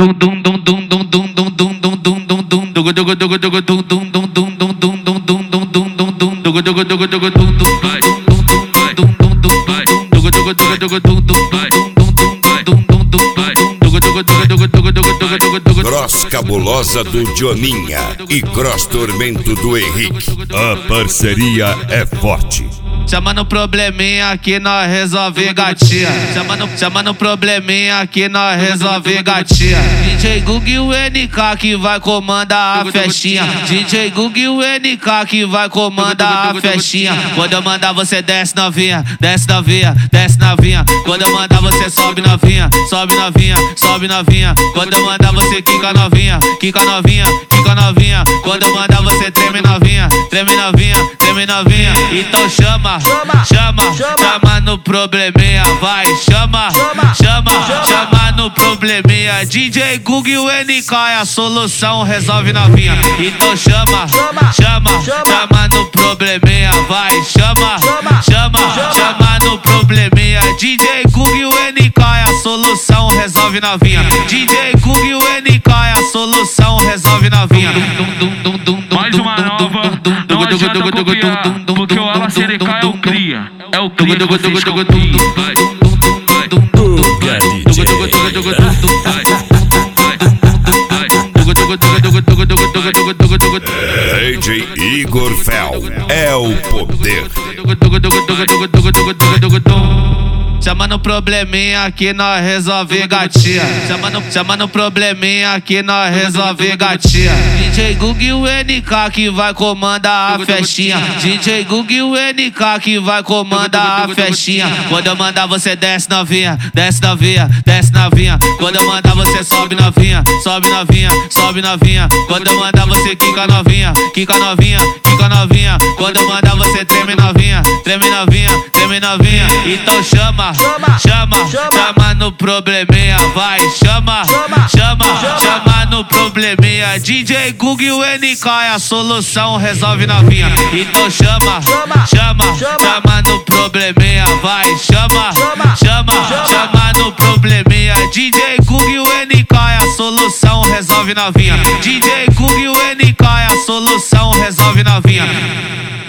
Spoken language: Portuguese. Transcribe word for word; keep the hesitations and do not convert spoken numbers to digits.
Cross Cabulosa do Dioninha e Cross Tormento do Henrique. A parceria é forte. Chama no probleminha que nós resolve gatinha. Chama no, chama no probleminha que nós resolve gatinha. D J Gug e o N K que vai comandar a festinha. D J Gug e o N K que vai comandar a festinha. Quando eu mandar você desce novinha, desce novinha, desce novinha. Quando eu mandar você sobe novinha, sobe novinha, sobe novinha. Quando eu mandar você quica novinha, quica novinha, quica novinha. Quando eu mandar você treme novinha, treme novinha, treme novinha. Então chama, chama, chama, chama no probleminha, vai, chama, chama, chama no probleminha. D J Gug e o N K é a solução, resolve novinha. Então chama, chama, chama no probleminha, vai, chama, chama, chama no probleminha. D J Gug e o N K é a solução, resolve novinha. D J Gug e o N K é a solução, resolve novinha. Mais uma nova, não adianta copiar, porque o Ala C D K é o cria, é o cria que vocês copiam. D J Igor Fel é o poder. Chama no probleminha que nós resolve gatinha. Chama no, chama no probleminha que nós resolve gatinha. D J Gug e o N K que vai comandar a festinha. D J Gug e o N K que vai comandar a festinha. Quando eu mandar você desce novinha, desce novinha, desce novinha. Quando eu mandar você sobe novinha, sobe novinha, sobe novinha. Quando eu mandar você quica novinha, quica novinha, quica novinha. Quando eu mandar você treme novinha, treme novinha, treme novinha. Então chama, chama, chama no probleminha, vai, chama, chama, chama no probleminha. D J Gug e o N K é a solução, resolve novinha. Então chama, chama, chama no probleminha, vai, chama, chama, chama no probleminha. D J Gug e o N K é a solução, resolve novinha. D J Gug e o N K é a solução, resolve novinha.